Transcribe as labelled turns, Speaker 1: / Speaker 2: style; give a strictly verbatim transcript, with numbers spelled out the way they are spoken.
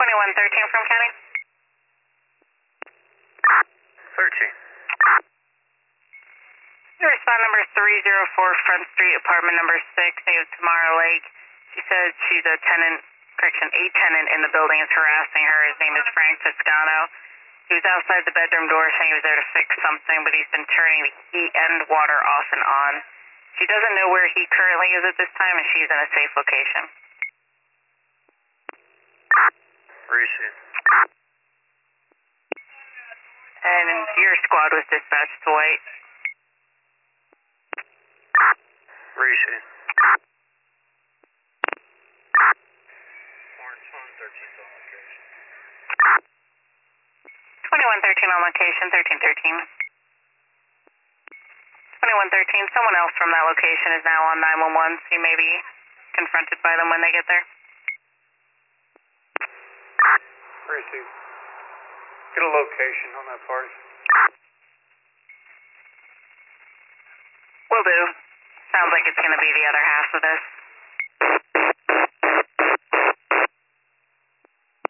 Speaker 1: twenty-one thirteen from County.
Speaker 2: thirteen.
Speaker 1: Your respond number three oh four Front Street, apartment number six, native Tamara Lake. She says she's a tenant, correction, a tenant in the building is harassing her. His name is Frank Toscano. He was outside the bedroom door saying he was there to fix something, but he's been turning the heat and water off and on. She doesn't know where he currently is at this time, and she's in a safe location.
Speaker 2: Where is she?
Speaker 1: And your squad was dispatched to White.
Speaker 2: Where is she?
Speaker 1: twenty-one thirteen on location, thirteen thirteen. twenty-one thirteen, someone else from that location is now on nine one one, so you may be confronted by them when they get there.
Speaker 2: Where is he? Get a location on that party.
Speaker 1: Will do. Sounds like it's going to be the other half of this.